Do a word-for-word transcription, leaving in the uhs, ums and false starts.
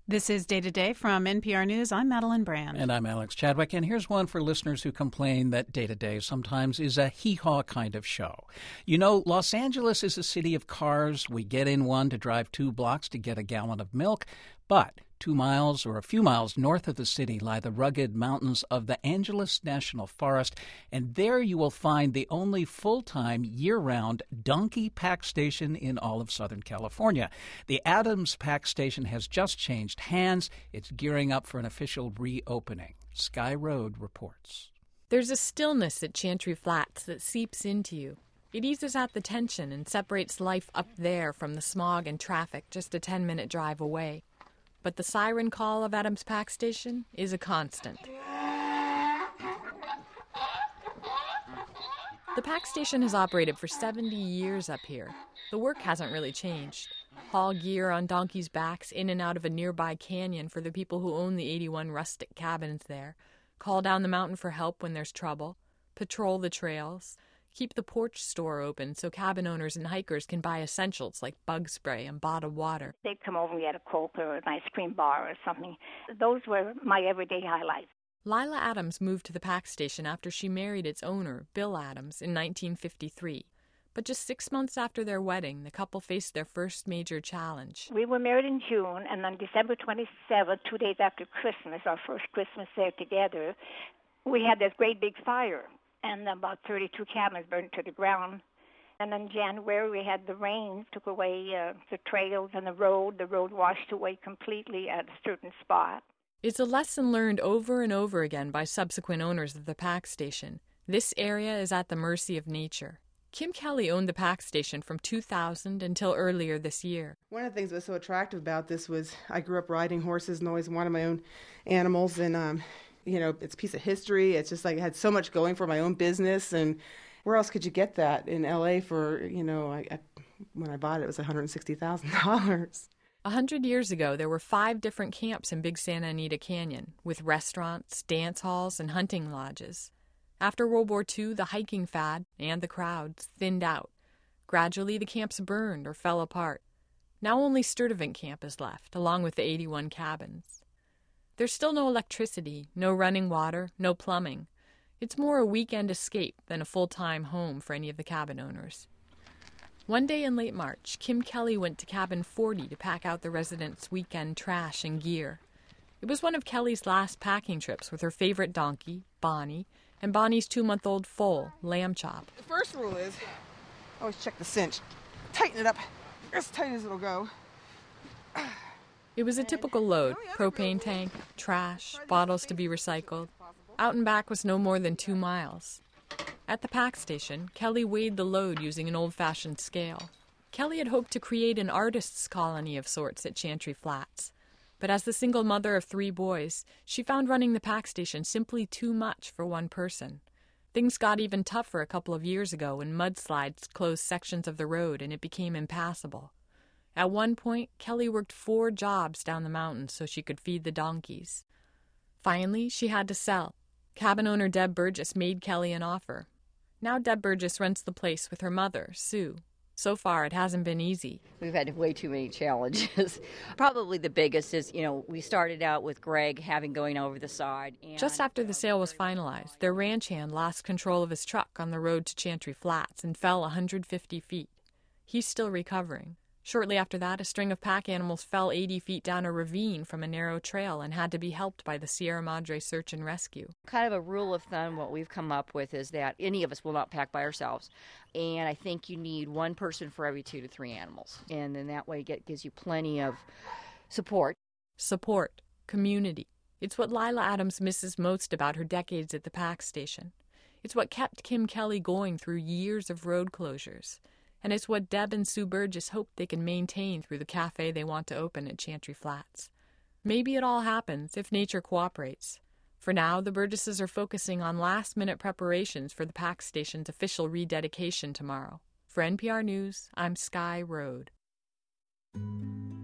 This is Day to Day from N P R News. I'm Madeline Brand. And I'm Alex Chadwick. And here's one for listeners who complain that Day to Day sometimes is a hee-haw kind of show. You know, Los Angeles is a city of cars. We get in one to drive two blocks to get a gallon of milk. But two miles or a few miles north of the city lie the rugged mountains of the Angeles National Forest, and there you will find the only full-time, year-round donkey pack station in all of Southern California. The Adams Pack Station has just changed hands. It's gearing up for an official reopening. Sky Road reports. There's a stillness at Chantry Flats that seeps into you. It eases out the tension and separates life up there from the smog and traffic just a ten-minute drive away. But the siren call of Adams Pack Station is a constant. The pack station has operated for seventy years up here. The work hasn't really changed. Haul gear on donkeys' backs in and out of a nearby canyon for the people who own the eighty-one rustic cabins there. Call down the mountain for help when there's trouble. Patrol the trails. Keep the porch store open so cabin owners and hikers can buy essentials like bug spray and bottled water. They'd come over and get a Coke or an ice cream bar or something. Those were my everyday highlights. Lila Adams moved to the pack station after she married its owner, Bill Adams, in nineteen fifty-three. But just six months after their wedding, the couple faced their first major challenge. We were married in June, and on December twenty-seventh, two days after Christmas, our first Christmas there together, we had this great big fire. And about thirty-two cabins burned to the ground. And in January, we had the rain, took away uh, the trails and the road. The road washed away completely at a certain spot. It's a lesson learned over and over again by subsequent owners of the pack station. This area is at the mercy of nature. Kim Kelly owned the pack station from two thousand until earlier this year. One of the things that was so attractive about this was I grew up riding horses and always wanted my own animals, and um, you know, it's a piece of history. It's just like I had so much going for my own business, and where else could you get that in L A for, you know, I, I, when I bought it, it was one hundred sixty thousand dollars. A hundred years ago, there were five different camps in Big Santa Anita Canyon, with restaurants, dance halls, and hunting lodges. After World War Two, the hiking fad and the crowds thinned out. Gradually, the camps burned or fell apart. Now only Sturtevant Camp is left, along with the eighty-one cabins. There's still no electricity, no running water, no plumbing. It's more a weekend escape than a full-time home for any of the cabin owners. One day in late March, Kim Kelly went to Cabin forty to pack out the residents' weekend trash and gear. It was one of Kelly's last packing trips with her favorite donkey, Bonnie, and Bonnie's two-month-old foal, Lamb Chop. The first rule is always check the cinch. Tighten it up as tight as it'll go. It was a typical load, propane tank, trash, bottles to be recycled. Out and back was no more than two miles. At the pack station, Kelly weighed the load using an old-fashioned scale. Kelly had hoped to create an artist's colony of sorts at Chantry Flats. But as the single mother of three boys, she found running the pack station simply too much for one person. Things got even tougher a couple of years ago when mudslides closed sections of the road and it became impassable. At one point, Kelly worked four jobs down the mountain so she could feed the donkeys. Finally, she had to sell. Cabin owner Deb Burgess made Kelly an offer. Now Deb Burgess rents the place with her mother, Sue. So far, it hasn't been easy. We've had way too many challenges. Probably the biggest is, you know, we started out with Greg having going over the side. And Just after the sale was finalized, their ranch hand lost control of his truck on the road to Chantry Flats and fell one hundred fifty feet. He's still recovering. Shortly after that, a string of pack animals fell eighty feet down a ravine from a narrow trail and had to be helped by the Sierra Madre Search and Rescue. Kind of a rule of thumb, what we've come up with is that any of us will not pack by ourselves. And I think you need one person for every two to three animals. And then that way it gives you plenty of support. Support. Community. It's what Lila Adams misses most about her decades at the pack station. It's what kept Kim Kelly going through years of road closures. And it's what Deb and Sue Burgess hope they can maintain through the cafe they want to open at Chantry Flats. Maybe it all happens if nature cooperates. For now, the Burgesses are focusing on last-minute preparations for the pack station's official rededication tomorrow. For N P R News, I'm Sky Road.